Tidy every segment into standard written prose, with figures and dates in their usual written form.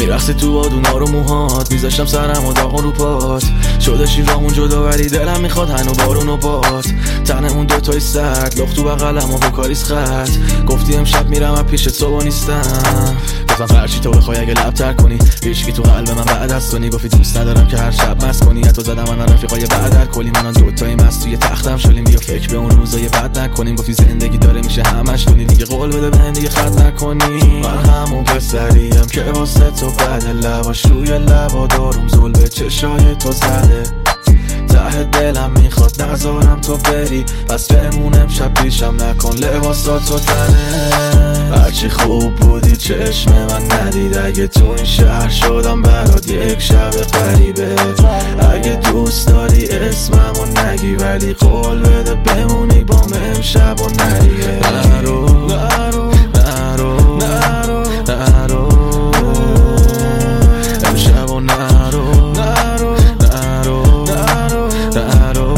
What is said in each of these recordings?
میرخصی تو بادونا رو موهات، میذاشتم سرم و داغون رو پات، شده شیرامون جدا ولی دلم میخواد هنو بارون و باد. تنمون دوتای سرد لخت تو بغلم و کاریس خط، گفتی امشب میرم از پیش تو نیستم. گفتم هرچی تو بخوای اگه لب تر کنی، هیچکی تو قلب من بعد از تو نی. گفتی دوست ندارم که هر شب مست کنی، تو زدم من رفیقای بعد در کلی، منان دوتای مست توی تختم شلیم. بیا فکر به اون روزای بد نکنیم، گفتی زندگی داره میشه همش کنی، دیگه قول بده به دیگه خط نکنی. من همون پسریم که واسه تو بده، لباش روی لبا دارم زل به چشای تو زده، ته دلم میخواد نذارم تو بری، پس بمونم شب پیشم نکن لباساتو تنه. هرچی خوب بودی چشم من ندید، اگه تو این شهر شدم برات یک شب غریبه. اگه دوست داری اسممو نگی، ولی قول بده بمونی با من امشب و نریه. نرو نرو نرو نرو نرو امشب و نرو نرو نرو نرو نرو.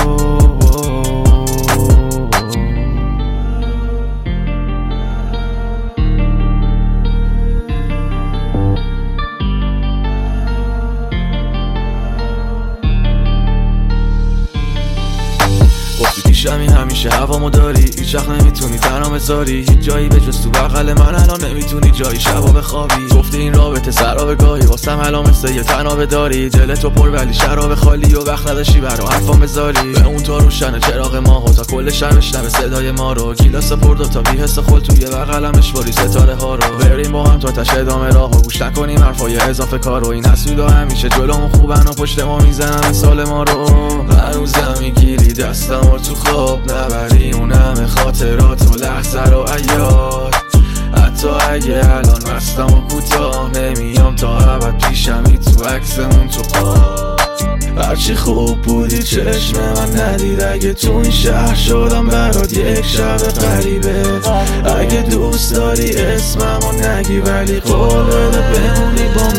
گفتی پیشمی همیشه هوامو داری، هیچ وقت نمیتونی تنها بذاری، هیچ جایی به جز تو بغل من الان نمیتونی جایی شبا بخوابی. گفتی این رابطه سراب گاهی واسم الان مثل یه تنابه داری، دلتو پر ولی شراب خالی و وقت نداشتی برا حرفام بذاری. به اون تا روشن چراغ ماهو تا کل شهر بشنوه صدای ما رو، گیلاس پرد تا بی حس خل توی بغلم اشواری ستاره ها رو. بریم با هم تا تش ادامه راهو، گوش نکنیم حرفای اضافه کارو، این حسودا همیشه جلومون خوبن و پشت ما میزنن مثال ما رو. هنوزم میگیری دستم و تو خواب نبری اون همه خاطرات و لحظه رو عیاد، حتی اگه الان مستم و کوتاه نمیام تا ابد پیشمی تو عکسمون تو خواب. هرچی خوب بودی چشم من ندید، اگه تو این شهر شدم برات یک شب غریبه. اگه دوست داری اسممو نگی، ولی قول بده بمونی با